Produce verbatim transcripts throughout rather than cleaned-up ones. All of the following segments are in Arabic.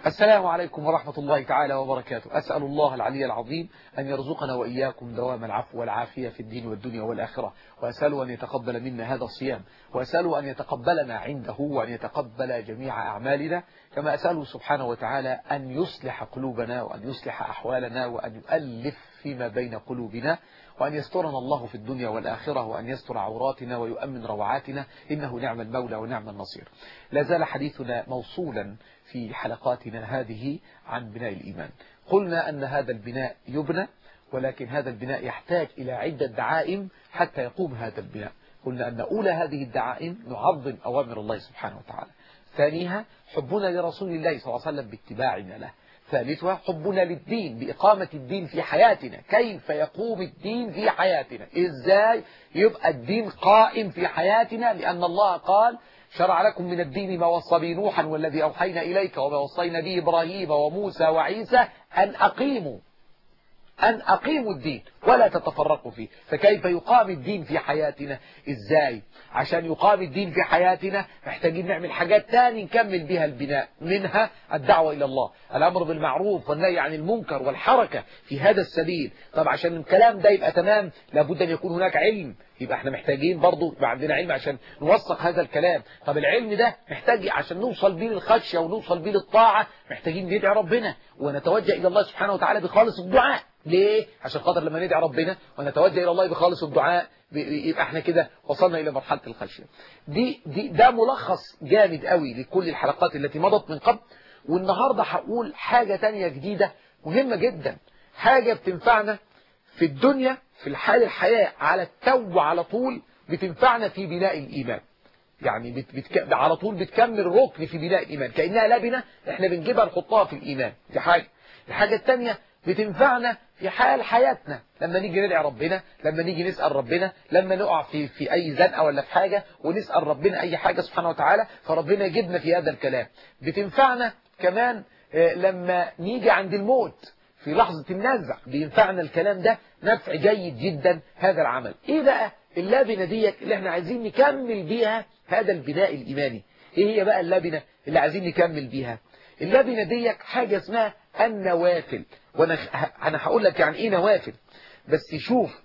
السلام عليكم ورحمة الله تعالى وبركاته. أسأل الله العلي العظيم أن يرزقنا وإياكم دوام العفو والعافية في الدين والدنيا والآخرة، وأسأله أن يتقبل منا هذا الصيام، وأسأله أن يتقبلنا عنده وأن يتقبل جميع أعمالنا، كما أسأله سبحانه وتعالى أن يصلح قلوبنا وأن يصلح أحوالنا وأن يؤلف فيما بين قلوبنا، وأن يسترنا الله في الدنيا والآخرة، وأن يستر عوراتنا ويؤمن روعاتنا، إنه نعم المولى ونعم النصير. لا زال حديثنا موصولا في حلقاتنا هذه عن بناء الإيمان. قلنا أن هذا البناء يبنى، ولكن هذا البناء يحتاج إلى عدة دعائم حتى يقوم هذا البناء. قلنا أن أولى هذه الدعائم نعظم أوامر الله سبحانه وتعالى، ثانيها حبنا لرسول الله صلى الله عليه وسلم باتباعنا له، ثالثها حبنا للدين بإقامة الدين في حياتنا. كيف يقوم الدين في حياتنا؟ إزاي يبقى الدين قائم في حياتنا؟ لأن الله قال: شرع لكم من الدين ما وصى به نوحا والذي أوحينا إليك وما وصينا به إبراهيم وموسى وعيسى أن أقيموا أن أقيموا الدين ولا تتفرقوا فيه. فكيف يقام الدين في حياتنا؟ إزاي؟ عشان يقام الدين في حياتنا محتاجين نعمل حاجات تاني نكمل بها البناء، منها الدعوة إلى الله، الأمر بالمعروف والنهي عن المنكر والحركة في هذا السبيل. طب عشان الكلام ده يبقى تمام لابد أن يكون هناك علم، يبقى احنا محتاجين برضو يبقى عندنا علم عشان نوثق هذا الكلام. طب العلم ده محتاج عشان نوصل بيه للخشية ونوصل بيه للطاعة محتاجين ندعي ربنا ونتوجه إلى الله سبحانه وتعالى بخالص الدعاء. ليه؟ عشان خاطر لما ندعي ربنا ونتوجه إلى الله بخالص الدعاء يبقى احنا كده وصلنا إلى مرحلة الخشية. دي, دي ده ملخص جامد قوي لكل الحلقات التي مضت من قبل. والنهاردة هقول حاجة تانية جديدة مهمة جدا، حاجة بتنفعنا في الدنيا في الحال الحياة على التو على طول، بتنفعنا في بناء الإيمان. يعني بت بتك... على طول بتكمل ركن في بناء الإيمان، كأنها لبنة احنا بنجيبها نحطها في الإيمان. دي حاجة. الحاجة التانية بتنفعنا في حال حياتنا، لما نيجي ندعي ربنا، لما نيجي نسأل ربنا، لما نقع في في أي زنقة ولا في حاجة ونسأل ربنا أي حاجة سبحانه وتعالى، فربنا يجيبنا في هذا الكلام. بتنفعنا كمان لما نيجي عند الموت في لحظة النزع، بينفعنا الكلام ده نفع جيد جدا هذا العمل. ايه بقى اللبنة ديت اللي احنا عايزين نكمل بيها هذا البناء الإيماني؟ ايه هي بقى اللبنة اللي عايزين نكمل بيها؟ اللبنة ديت حاجة اسمها النوافل. وانا انا هقول لك يعني ايه نوافل، بس شوف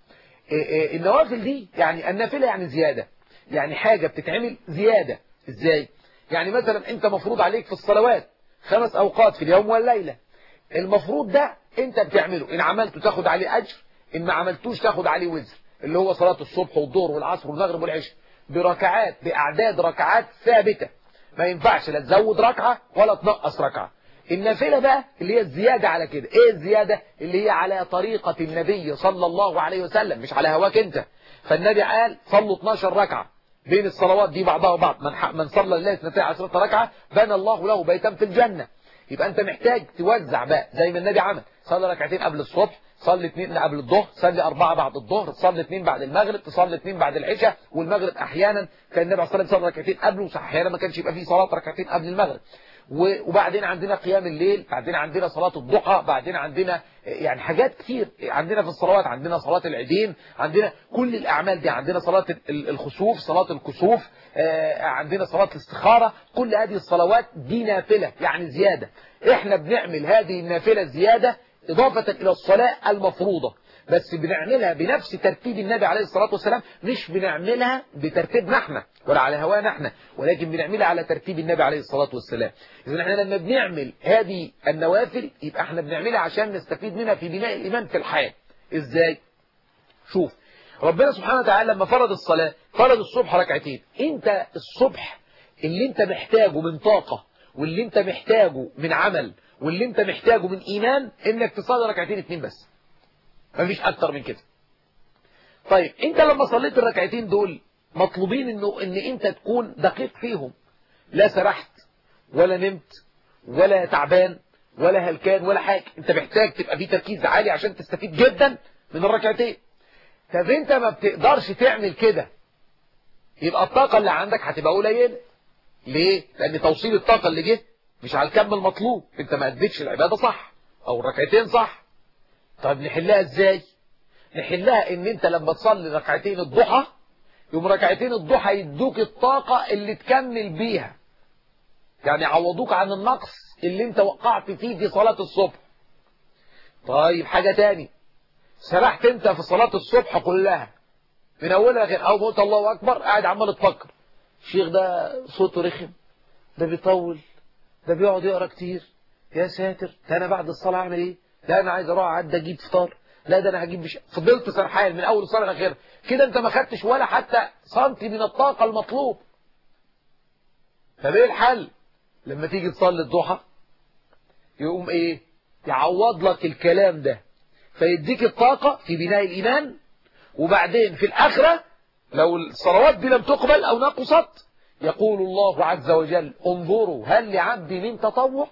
النوافل دي يعني النافلة يعني زيادة، يعني حاجة بتتعمل زيادة. ازاي؟ يعني مثلا انت مفروض عليك في الصلوات خمس اوقات في اليوم والليلة، المفروض ده انت بتعمله، ان عملته تاخد عليه اجر، ان ما عملتوش تاخد عليه وزر، اللي هو صلاة الصبح والظهر والعصر والمغرب والعشاء بركعات باعداد ركعات ثابتة، ما ينفعش لا تزود ركعة ولا تنقص ركعة. النافلة بقى اللي هي الزيادة على كده. ايه الزيادة؟ اللي هي على طريقة النبي صلى الله عليه وسلم، مش على هواك انت. فالنبي قال صلوا اتناشر ركعة بين الصلوات دي بعضها وبعض، من, من صلى الليل اثنتي عشرة ركعة بنى الله له بيتا في الجنة. يبقى انت محتاج توزع بقى زي ما النبي عمل، صلي ركعتين قبل الصبح، صلي اثنين قبل الظهر، صلي أربعة بعد الظهر، تصلي اثنين بعد المغرب، تصلي اثنين بعد العشاء، والمغرب أحيانا كان النبي صلى الله عليه وسلم ركعتين قبله، أحيانا ما كانش يبقى فيه صلاة ركعتين قبل المغرب. وبعدين عندنا قيام الليل، بعدين عندنا صلاة الضحى، بعدين عندنا يعني حاجات كتير عندنا في الصلوات، عندنا صلاة العيدين، عندنا كل الأعمال دي، عندنا صلاة الخسوف، صلاة الكسوف، عندنا صلاة الاستخارة. كل هذه الصلوات دي نافلة يعني زيادة. احنا بنعمل هذه النافلة الزيادة إضافة إلى الصلاة المفروضة، بس بنعملها بنفس ترتيب النبي عليه الصلاة والسلام، مش بنعملها بترتيبنا احنا ولا على هوانا احنا، ولكن بنعملها على ترتيب النبي عليه الصلاة والسلام. إذن احنا لما بنعمل هذه النوافل يبقى احنا بنعملها عشان نستفيد منها في بناء الإيمان في الحياة. ازاي؟ شوف ربنا سبحانه وتعالى لما فرض الصلاة فرض الصبح ركعتين. انت الصبح اللي انت محتاجه من طاقة واللي انت محتاجه من عمل واللي انت محتاجه من إيمان انك تصلي ركعتين اتنين بس، مفيش اكتر من كده. طيب انت لما صليت الركعتين دول مطلوبين انه ان انت تكون دقيق فيهم، لا سرحت ولا نمت ولا تعبان ولا هلكان ولا حاجة، انت محتاج تبقى في تركيز عالي عشان تستفيد جدا من الركعتين. طب انت ما بتقدرش تعمل كده، يبقى الطاقة اللي عندك هتبقى قليلة. ليه؟ لان توصيل الطاقة اللي جه مش على الكم المطلوب، انت ما اديتش العبادة صح او الركعتين صح. طب نحلها ازاي؟ نحلها ان انت لما تصلي ركعتين الضحى يوم ركعتين الضحى يدوك الطاقة اللي تكمل بيها يعني عوضوك عن النقص اللي انت وقعت فيه في صلاة الصبح. طيب حاجة تاني، سرحت انت في صلاة الصبح كلها من اولها غير اول ما قلت الله اكبر قاعد عمال تفكر الشيخ ده صوته رخم، ده بيطول، ده بيقعد يقرا كتير، يا ساتر ده انا بعد الصلاة اعمل ايه؟ لا انا عايز اروح اعدي اجيب فطار، لا ده انا هجيب بش... فضلت سرحان من اول الصلاة لاخرها كده، انت ما خدتش ولا حتى سنتي من الطاقة المطلوب. طب ايه الحل؟ لما تيجي تصلي الضحى يقوم ايه؟ يعوض لك الكلام ده فيديك الطاقة في بناء الإيمان، وبعدين في الآخرة لو الصلوات دي لم تقبل أو نقصت يقول الله عز وجل انظروا هل لعبدي من تطوع.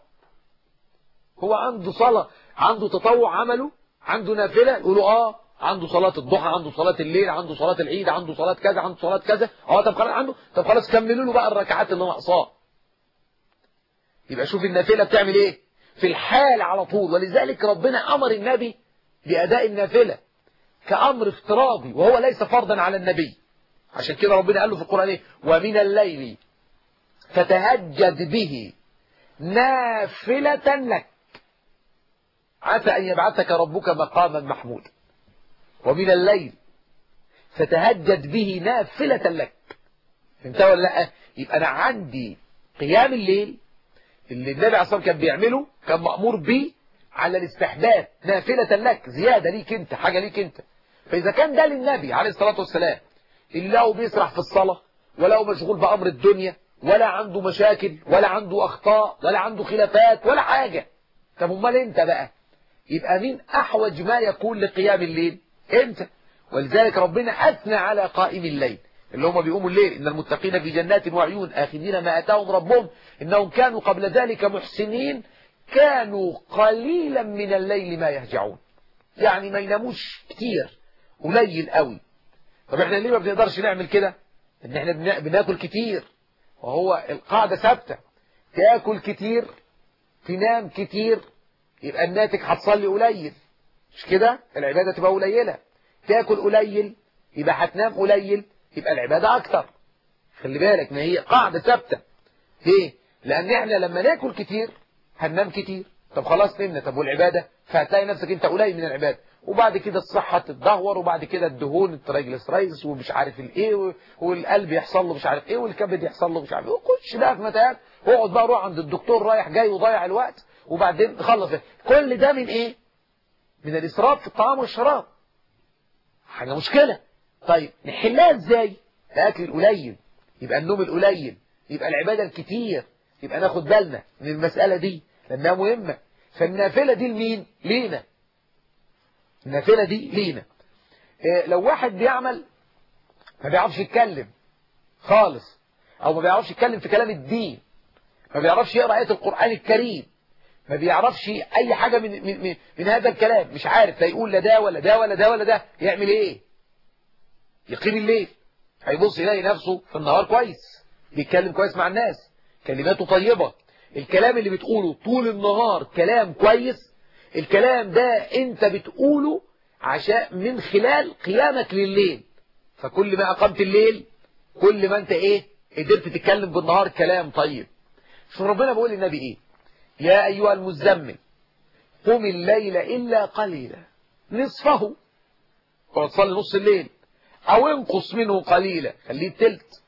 هو عنده صلاة، عنده تطوع عمله، عنده نافلة، يقولوا اه عنده صلاة الضحى، عنده صلاة الليل، عنده صلاة العيد، عنده صلاة كذا، عنده صلاة كذا، اه طب خلاص عنده، طب خلاص كملوا له بقى الركعات اللي ناقصاه. يبقى شوف النافلة بتعمل ايه في الحال على طول. ولذلك ربنا أمر النبي بأداء النافلة كأمر افتراضي وهو ليس فرضا على النبي. عشان كده ربنا قال له في القرآن ايه؟ ومن الليل فتهجد به نافلة لك عسى أن يبعثك ربك مقاما محمودا. ومن الليل فتهجد به نافلة لك. فهمت ولا لا؟ يبقى أنا عندي قيام الليل اللي النبي عليه الصلاة والسلام كان بيعمله كان مأمور به على الاستحباب نافلة لك، زيادة ليك انت، حاجة ليك انت. فإذا كان ده للنبي عليه الصلاة والسلام اللي هو بيسرح في الصلاة ولا هو مشغول بأمر الدنيا ولا عنده مشاكل ولا عنده أخطاء ولا عنده خلافات ولا حاجة، طب امال انت بقى؟ يبقى مين أحوج ما يكون لقيام الليل؟ انت. ولذلك ربنا أثنى على قائم الليل اللي هم بيقوموا الليل، إن المتقين في جنات وعيون آخذين ما أتاهم ربهم إنهم كانوا قبل ذلك محسنين كانوا قليلا من الليل ما يهجعون. يعني ما يناموش كتير، قليل قوي. طب احنا ليه ما بنقدرش نعمل كده؟ ان احنا بناكل كتير، وهو القاعدة ثابتة، تاكل كتير تنام كتير يبقى الناتج هتصلي قليل، مش كده؟ العبادة تبقى قليلة. تاكل قليل يبقى هتنام قليل يبقى العبادة أكتر. خلي بالك، ما هي قاعدة ثابتة. ليه؟ لأن احنا لما ناكل كتير هننام كتير، طب خلاص نمنا، طب والعبادة؟ فهتلاقي نفسك انت قليل من العبادة، وبعد كده الصحة تتدهور، وبعد كده الدهون الترايجليسرايدز ومش عارف الايه، والقلب يحصل له مش عارف ايه، والكبد يحصل له مش عارف ايه، وخش بقى في متاهات، واقعد بقى روح عند الدكتور رايح جاي وضيع الوقت، وبعدين خلص. كل ده من ايه؟ من الإسراف في الطعام والشراب. حاجة مشكلة. طيب نحلها ازاي؟ الأكل القليل، يبقى النوم القليل، يبقى العبادة الكتير، يبقى ناخد بالنا من المسألة دي لأنها مهمة. فالنافلة دي لمين؟ لينا. النافلة دي لينا. إيه لو واحد بيعمل ما بيعرفش يتكلم خالص، أو ما بيعرفش يتكلم في كلام الدين، ما بيعرفش يقرأ آيات القرآن الكريم، ما بيعرفش أي حاجة من, من, من, من هذا الكلام، مش عارف لا يقول لا ده ولا ده ولا ده ولا ده، يعمل إيه؟ يقيم الليل، هيبص يلاقي نفسه في النهار كويس، بيتكلم كويس مع الناس، كلماته طيبة، الكلام اللي بتقوله طول النهار كلام كويس. الكلام ده انت بتقوله عشان من خلال قيامك لليل، فكل ما أقمت الليل كل ما انت ايه قدرت تتكلم بالنهار كلام طيب. شوف ربنا بيقول للنبي ايه؟ يا أيها المزمل قم الليل إلا قليلا نصفه، وتصلي نص الليل، أو انقص منه قليلا، خليه التلت،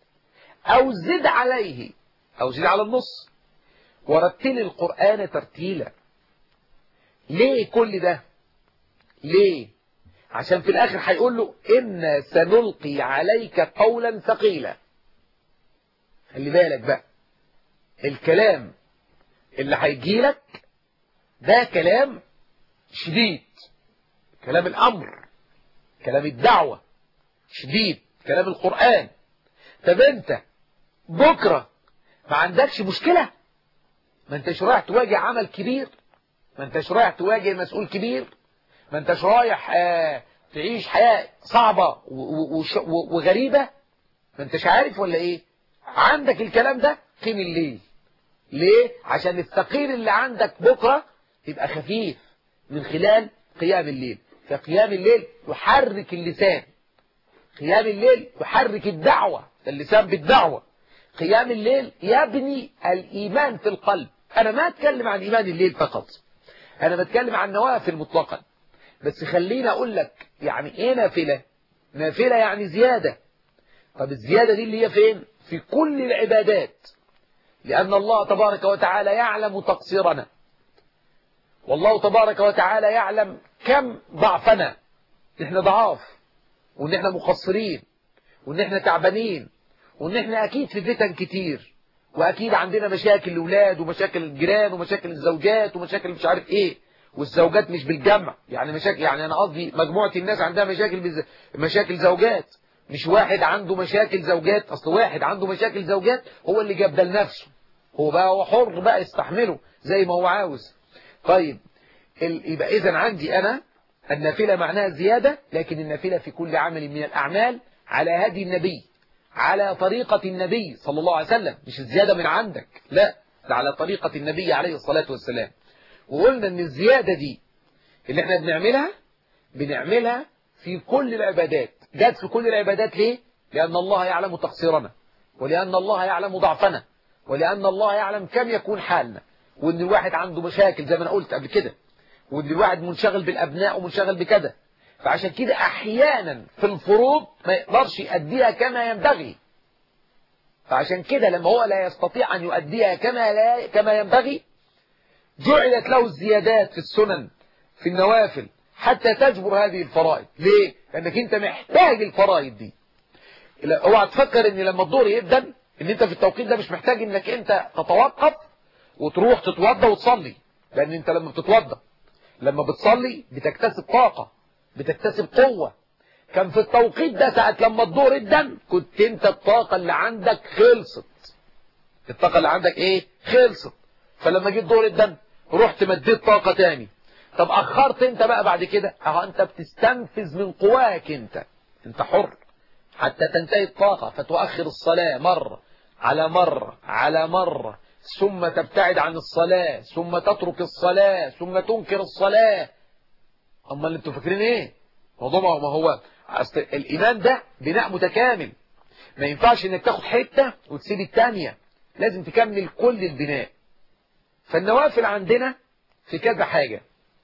أو زد عليه، أو زد على النص، ورتل القرآن ترتيلا. ليه كل ده؟ ليه؟ عشان في الآخر هيقول له إنا سنلقي عليك قولا ثقيلا. خلي بالك بقى، الكلام اللي هيجيلك ده كلام شديد، كلام الأمر، كلام الدعوة شديد، كلام القرآن. طب انت بكرة ما عندكش مشكلة؟ ما انتش رايح تواجه عمل كبير، ما انتش رايح تواجه مسؤول كبير، ما انتش رايح اه تعيش حياة صعبة وغريبة، ما انتش عارف ولا ايه؟ عندك الكلام ده، قيم الليل. ليه؟ عشان الثقيل اللي عندك بكرة يبقى خفيف من خلال قيام الليل. فقيام الليل يحرك اللسان، قيام الليل يحرك الدعوة، اللسان بالدعوة، قيام الليل يبني الإيمان في القلب. أنا ما أتكلم عن إيمان الليل فقط، أنا بتكلم عن نوافل مطلقا. بس خليني أقول لك يعني إيه نافلة؟ نافلة يعني زيادة. طب الزيادة دي اللي هي فين؟ في كل العبادات، لأن الله تبارك وتعالى يعلم تقصيرنا، والله تبارك وتعالى يعلم كم ضعفنا، نحن ضعاف، وإن احنا مقصرين، وإن احنا تعبانين، وإن احنا أكيد في فتن كتير، وأكيد عندنا مشاكل الأولاد ومشاكل الجيران ومشاكل الزوجات ومشاكل مش عارف إيه، والزوجات مش بالجمع، يعني مشاكل، يعني أنا قصدي مجموعة الناس عندها مشاكل بز... مشاكل زوجات، مش واحد عنده مشاكل زوجات. أصل واحد عنده مشاكل زوجات هو اللي جاب ده لنفسه، هو بقى هو حر بقى يستحمله زي ما هو عاوز. طيب يبقى إذا عندي أنا النافلة معناها زيادة، لكن النافلة في كل عمل من الأعمال على هدي النبي، على طريقة النبي صلى الله عليه وسلم، مش الزيادة من عندك، لا، ده على طريقة النبي عليه الصلاة والسلام. وقلنا ان الزيادة دي اللي احنا بنعملها بنعملها في كل العبادات. جت في كل العبادات ليه؟ لأن الله يعلم تقصيرنا، ولأن الله يعلم ضعفنا، ولأن الله يعلم كم يكون حالنا، وان الواحد عنده مشاكل زي ما انا قلت قبل كده، وان الواحد منشغل بالأبناء ومنشغل بكذا. فعشان كده أحيانا في الفروض ما يقدرش يؤديها كما ينبغي، فعشان كده لما هو لا يستطيع أن يؤديها كما, لا كما ينبغي جعلت له الزيادات في السنن في النوافل حتى تجبر هذه الفرائض. ليه؟ لأنك أنت محتاج الفرائض دي. اوعى تفكر ان لما الظهر يبدأ ان انت في التوقيت ده مش محتاج انك انت تتوقف وتروح تتوضى وتصلي، لأن انت لما بتتوضى لما بتصلي بتكتسب طاقة، بتكتسب قوة. كان في التوقيت ده ساعة لما الظهر ادن كنت انت الطاقة اللي عندك خلصت، الطاقة اللي عندك ايه خلصت. فلما جيت الظهر ادن رحت مديت طاقة تاني. طب اخرت انت بقى بعد كده، اهو انت بتستنفذ من قواك، انت انت حر حتى تنتهي الطاقة، فتؤخر الصلاة مرة على مرة على مرة، ثم تبتعد عن الصلاة، ثم تترك الصلاة، ثم تنكر الصلاة. اما اللي انتوا فاكرين ايه موضوع؟ ما هو أصل الإيمان ده بناء متكامل، ما ينفعش انك تاخد حتة وتسيب التانية، لازم تكمل كل البناء. فالنوافل عندنا في كذا حاجة.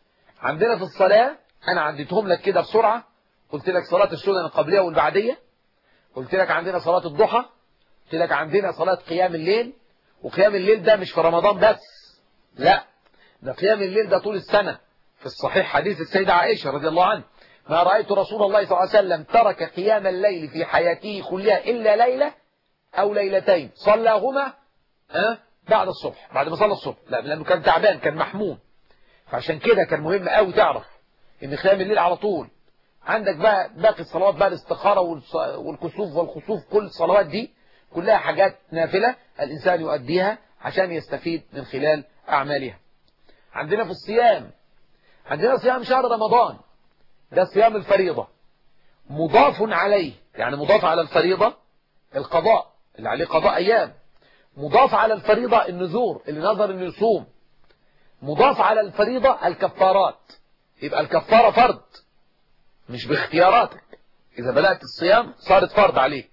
عندنا في الصلاة انا عديتهم لك كده بسرعة، قلت لك صلاة السنن القبلية والبعدية، قلت لك عندنا صلاة الضحى، قلت لك عندنا صلاة قيام الليل. وقيام الليل ده مش في رمضان بس، لا، ده قيام الليل ده طول السنة. في الصحيح حديث السيدة عائشة رضي الله عنها: ما رأيت رسول الله صلى الله عليه وسلم ترك قيام الليل في حياته كلها إلا ليلة أو ليلتين صلاهما أه؟ بعد الصبح، بعد ما صلى الصبح، لا، لأنه كان تعبان، كان محموم. فعشان كده كان مهم قوي تعرف إن قيام الليل على طول. عندك بقى باقي الصلوات بقى، الاستخارة والكسوف والخسوف، كل الصلوات دي كلها حاجات نافلة الإنسان يؤديها عشان يستفيد من خلال أعمالها. عندنا في الصيام، عندنا صيام شهر رمضان، ده صيام الفريضة مضاف عليه، يعني مضاف على الفريضة القضاء اللي عليه قضاء أيام، مضاف على الفريضة النذور اللي نظر انه يصوم، مضاف على الفريضة الكفارات. يبقى الكفارة فرض مش باختياراتك، إذا بدأت الصيام صارت فرض عليك.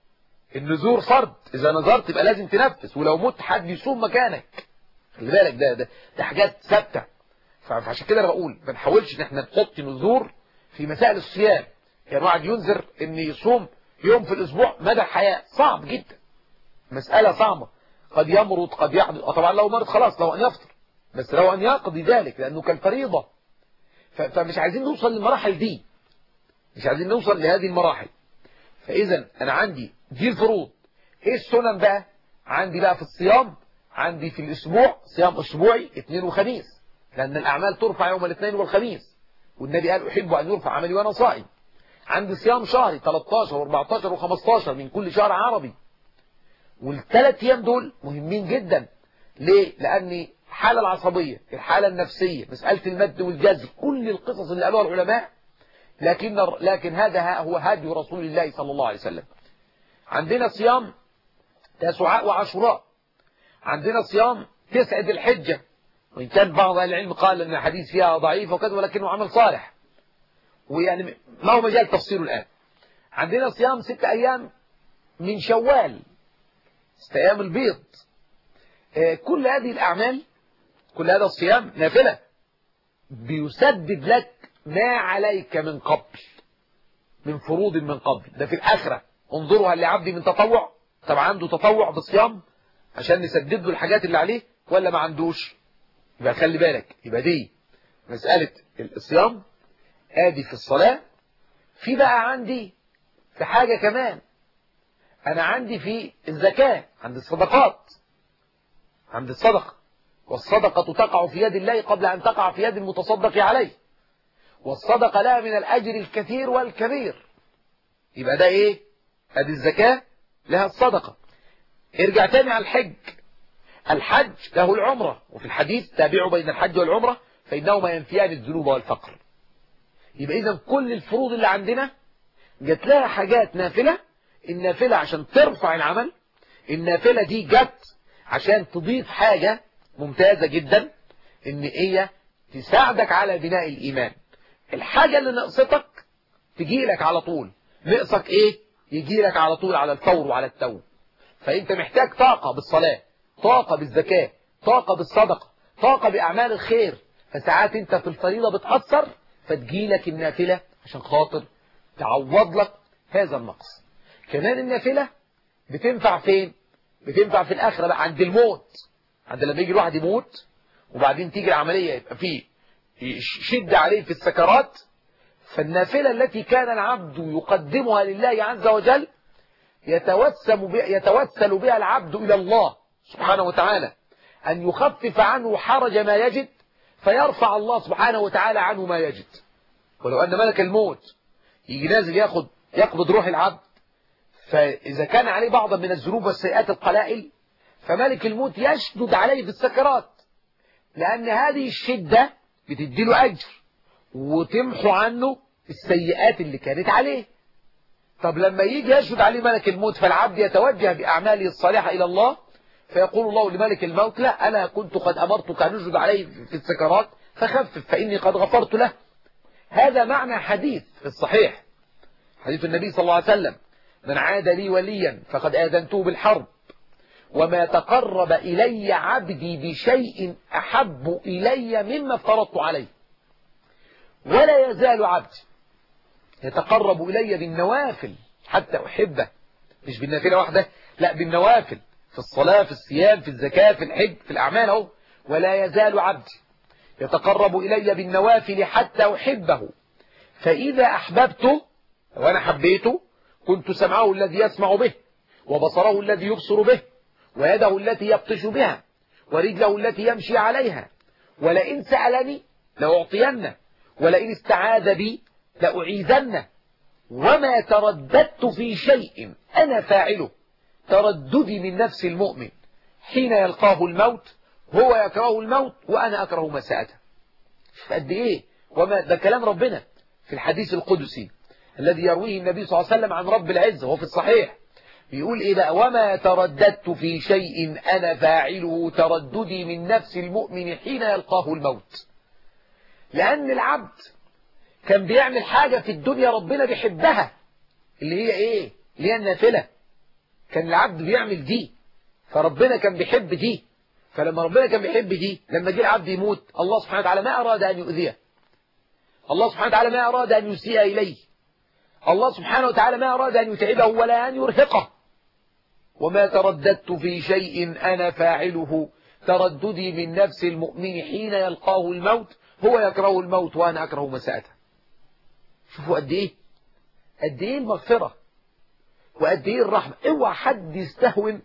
النذور فرض، إذا نذرت يبقى لازم تنفذ، ولو مت حد يصوم مكانك. خلي بالك ده ده ده حاجات ثابتة. فعشان كده انا بقول ما نحاولش ان احنا نحط نذور في مسائل الصيام. يعني واحد ينذر ان يصوم يوم في الاسبوع مدى الحياة، صعب جدا، مسألة صعبة، قد يمرض قد يحدث. طبعا لو مرض خلاص لو ان يفطر، بس لو ان يقضي ذلك لانه كالفريضة. فمش عايزين نوصل للمراحل دي، مش عايزين نوصل لهذه المراحل. فاذا انا عندي دي الفروض. ايه السنن بقى؟ عندي بقى في الصيام، عندي في الاسبوع صيام اسبوعي اثنين وخميس، لأن الأعمال ترفع يوم الاثنين والخميس، والنبي قال أحب أن يرفع عملي وأنا صائم. عندي صيام شهري ثلاثة عشر وأربعة عشر وخمسة عشر من كل شهر عربي، والثلاث أيام دول مهمين جدا. ليه؟ لأن الحالة العصبية، الحالة النفسية، مسألة المد والجزر، كل القصص اللي قالوها العلماء، لكن لكن هذا هو هدي رسول الله صلى الله عليه وسلم. عندنا صيام تسعاء وعاشوراء، عندنا صيام تسعة ذي الحجة، وإن كان بعض أهل العلم قال أن الحديث فيها ضعيف وكذا، ولكنه عمل صالح، ويعني ما هو مجال تفصيله الآن. عندنا صيام ست أيام من شوال، ست أيام البيض. كل هذه الأعمال، كل هذا الصيام نافلة بيسدد لك ما عليك من قبل، من فروض من قبل. ده في الآخرة. انظروا هل لعبدي من تطوع؟ طب عنده تطوع بالصيام عشان نسدد له الحاجات اللي عليه ولا ما عندوش؟ يبقى خلي بالك. يبقى دي مسألة الصيام ادي في الصلاة. في بقى عندي في حاجة كمان، انا عندي في الزكاة، عند الصدقات، عند الصدقة. والصدقة تقع في يد الله قبل ان تقع في يد المتصدق عليه، والصدقة لها من الاجر الكثير والكبير. يبقى ده ايه؟ ادي الزكاة لها الصدقة. ارجع تاني على الحج. الحج له العمرة، وفي الحديث تابعوا بين الحج والعمرة فإنهما ينفيان الذنوب والفقر. يبقى إذا كل الفروض اللي عندنا جت لها حاجات نافلة. النافلة عشان ترفع العمل، النافلة دي جت عشان تضيف حاجة ممتازة جدا، إن هي تساعدك على بناء الإيمان. الحاجة اللي نقصتك تجي لك على طول. نقصك إيه؟ يجي لك على طول على الفور وعلى التو. فأنت محتاج طاقة بالصلاة، طاقة بالزكاة، طاقة بالصدقة، طاقة بأعمال الخير. فساعات انت في الفريضة بتأثر فتجيلك النافلة عشان خاطر تعوض لك هذا النقص. كمان النافلة بتنفع فين؟ بتنفع في الآخرة بقى عند الموت. عند لما يجي الواحد يموت وبعدين تيجي العملية يبقى فيه شدة عليه في السكرات، فالنافلة التي كان العبد يقدمها لله عز وجل يتوسم بها يتوسل بها العبد إلى الله سبحانه وتعالى أن يخفف عنه حرج ما يجد، فيرفع الله سبحانه وتعالى عنه ما يجد. ولو أن ملك الموت يجي نازل ياخد يقبض روح العبد، فإذا كان عليه بعضا من الذنوب والسيئات القلائل، فملك الموت يشدد عليه في السكرات، لأن هذه الشدة بتدي له أجر وتمحو عنه السيئات اللي كانت عليه. طب لما يجي يشهد عليه ملك الموت فالعبد يتوجه بأعماله الصالحة إلى الله، فيقول الله لملك الموت لا، أنا كنت قد أمرتك أن نشهد عليه في السكرات فخفف فإني قد غفرت له. هذا معنى حديث في الصحيح، حديث النبي صلى الله عليه وسلم: من عاد لي وليا فقد آذنته بالحرب، وما تقرب إلي عبدي بشيء أحب إلي مما افترضت عليه، ولا يزال عبدي يتقرب إلي بالنوافل حتى أحبه. مش بالنافلة واحدة، لا بالنوافل، في الصلاة، في الصيام، في الزكاة، في الحج، في الأعمال اهو. ولا يزال عبدي يتقرب إلي بالنوافل حتى أحبه، فإذا أحببته وأنا حبيته كنت سمعه الذي يسمع به، وبصره الذي يبصر به، ويده التي يبطش بها، ورجله التي يمشي عليها، ولئن سألني لأعطينه، ولئن استعاذ بي لأعيذنه، وما ترددت في شيء أنا فاعله ترددي من نفس المؤمن حين يلقاه الموت، هو يكره الموت وأنا أكره مساءته. قد إيه؟ وما ده كلام ربنا في الحديث القدسي الذي يرويه النبي صلى الله عليه وسلم عن رب العزة وهو في الصحيح، بيقول إيه بقى؟ وما ترددت في شيء أنا فاعله ترددي من نفس المؤمن حين يلقاه الموت. لأن العبد كان بيعمل حاجة في الدنيا ربنا بيحبها، اللي هي إيه؟ اللي هي النافلة. كان العبد بيعمل دي فربنا كان بيحب دي، فلما ربنا كان بيحب دي، لما جه العبد يموت الله سبحانه وتعالى ما أراد أن يؤذيه، الله سبحانه وتعالى ما أراد أن يسيء إليه، الله سبحانه وتعالى ما أراد أن يتعبه ولا أن يرهقه. وما ترددت في شيء أنا فاعله ترددي من نفس المؤمن حين يلقاه الموت، هو يكره الموت وأنا أكره مساءته. شوفوا قد إيه قد إيه المغفرة وقد إيه الرحمة. اوعى حد يستهون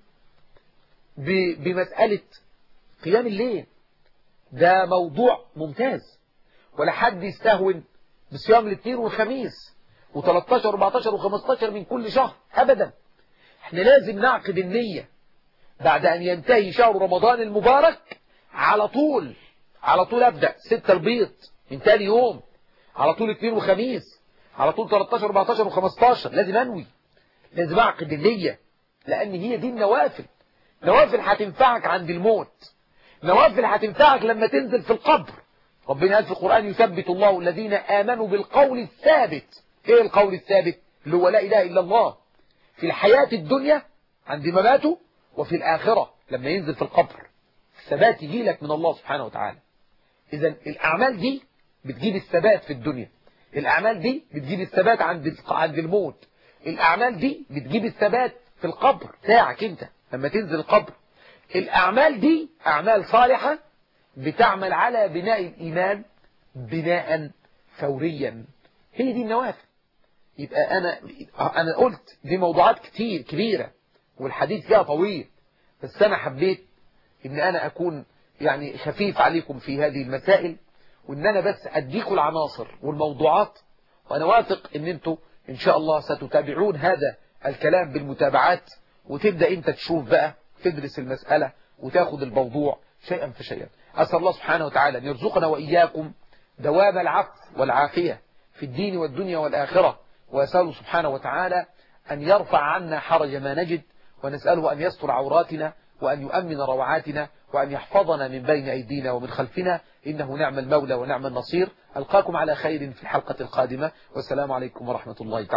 بمسألة قيام الليل، ده موضوع ممتاز. ولا حد يستهون بصيام الاثنين والخميس وثلاثة عشر وأربعة عشر وخمسة عشر من كل شهر أبدا. احنا لازم نعقد النية بعد أن ينتهي شهر رمضان المبارك على طول على طول أبدأ ستة البيض من تاني يوم، على طول اثنين وخميس، على طول ثلاثة عشر وأربعة عشر وخمسة عشر. لازم أنوي، لازم أعقد النية، لأن هي دي النوافل. نوافل هتنفعك عند الموت، نوافل هتنفعك لما تنزل في القبر. ربنا قال في القرآن: يثبت الله الذين آمنوا بالقول الثابت. ايه القول الثابت؟ اللي هو لا إله إلا الله، في الحياة الدنيا عند ما ماتوا، وفي الآخرة لما ينزل في القبر الثبات يجي لك من الله سبحانه وتعالى. إذا الأعمال دي بتجيب الثبات في الدنيا، الأعمال دي بتجيب الثبات عند عند الموت، الأعمال دي بتجيب الثبات في القبر بتاعك أنت لما تنزل القبر. الأعمال دي أعمال صالحة بتعمل على بناء الإيمان بناء فوريا، هي دي النوافل. يبقى أنا أنا قلت دي موضوعات كتير كبيرة والحديث فيها طويل، بس أنا حبيت إن أنا أكون يعني خفيف عليكم في هذه المسائل، وإن أنا بس أديكم العناصر والموضوعات، وأنا واثق إن أنتوا إن شاء الله ستتابعون هذا الكلام بالمتابعات، وتبدأ أنت تشوف بقى تدرس المسألة وتاخد الموضوع شيئا فشيئا. أسأل الله سبحانه وتعالى أن يرزقنا وإياكم دوام العفو والعافية في الدين والدنيا والآخرة، وأسأله سبحانه وتعالى أن يرفع عنا حرج ما نجد، ونسأله أن يستر عوراتنا وأن يؤمن روعاتنا وأن يحفظنا من بين أيدينا ومن خلفنا، إنه نعم المولى ونعم النصير. ألقاكم على خير في الحلقة القادمة، والسلام عليكم ورحمة الله تعالى.